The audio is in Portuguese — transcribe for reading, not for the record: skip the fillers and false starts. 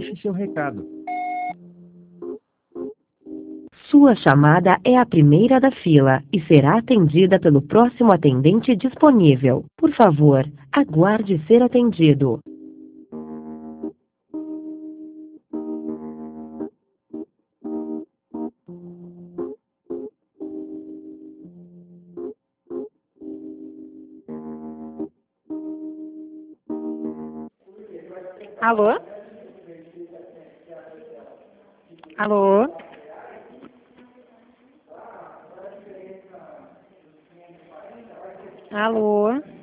Deixe seu recado. Sua chamada é a primeira da fila e será atendida pelo próximo atendente disponível. Por favor, aguarde ser atendido. Alô? Alô? Alô?